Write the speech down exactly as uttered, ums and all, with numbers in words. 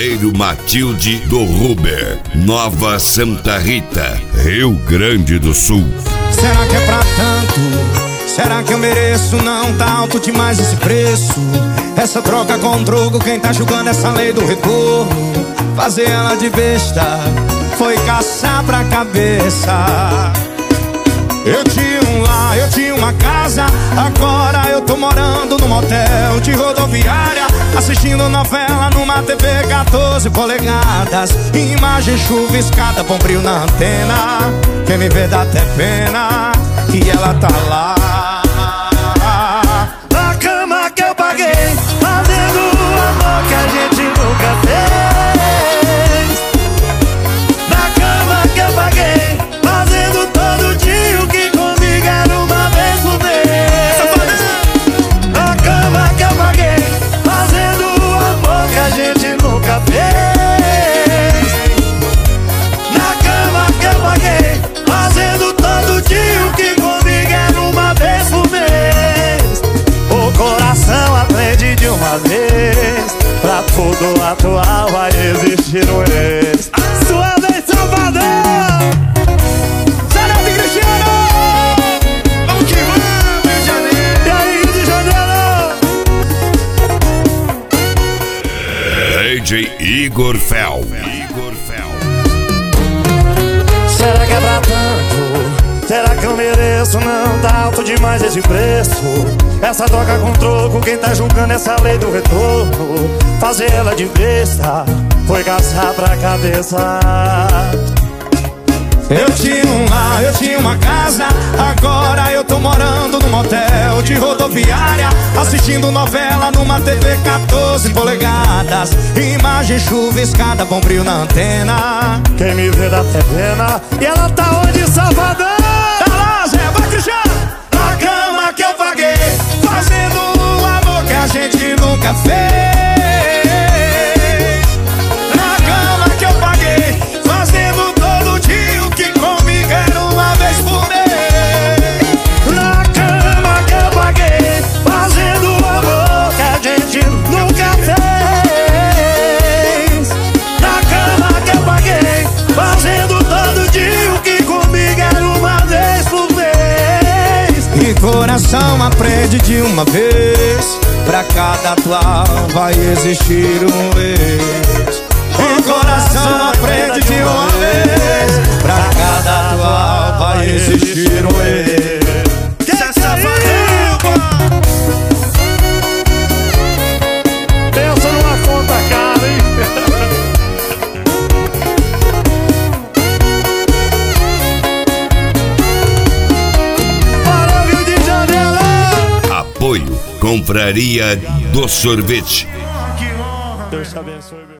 Cruzeiro Matilde do Ruber, Nova Santa Rita, Rio Grande do Sul. Será que é pra tanto? Será que eu mereço? Não tá alto demais esse preço. Essa troca com troco, quem tá julgando essa lei do retorno? Fazer ela de besta foi caçar pra cabeça. Eu tinha um lar, eu tinha uma casa, agora eu tô morando num motel de rodoviária, assistindo novela numa T V quatorze polegadas, imagem chuviscada, bom brilho na antena. Quem me vê dá até pena que ela tá lá. Na cama que eu paguei, fazendo o amor que a gente nunca fez. Na cama que eu paguei, fazendo todo dia o que comigo era uma vez por mês. Na cama que eu paguei, fazendo o amor que a gente nunca fez. Na cama que eu paguei, fazendo todo dia o que comigo era uma vez por mês. O coração aprende de uma vez, pra tudo atual vai existir um ex. Sua vez, Salvador! Sarete Cristiano! Vamos que vamos, Rio de Janeiro! E aí, Rio de Janeiro? D J Igor Fel. Igor Fel. Será que é pra tanto? Será que eu mereço? Não tá alto demais esse preço. Essa troca com troco, quem tá julgando essa lei do retorno? Fazer ela de besta foi caçar pra cabeça. Eu tinha um lar, eu tinha uma casa, agora eu tô morando num motel de rodoviária, assistindo novela numa T V quatorze polegadas, imagem chuviscada, bom brilho na antena. Quem me vê dá até pena. E ela tá onde, Salvador? Tá lá, Zé, vai Cristiano! Na cama que eu paguei, fazendo o amor que a gente nunca fez. Na cama que eu paguei, fazendo todo dia o que comigo era uma vez por mês. Na cama que eu paguei, fazendo o amor que a gente nunca fez. Na cama que eu paguei, fazendo todo dia o que comigo era uma vez por mês. E coração aprende de uma vez, pra cada atual vai existir um ex. E coração aprende de uma vez, pra cada atual vai existir um ex. Que é safadão! Pensa numa conta cara, hein? Para o Rio de Janeiro! Apoio Confraria do Sorvete. Deus te abençoe.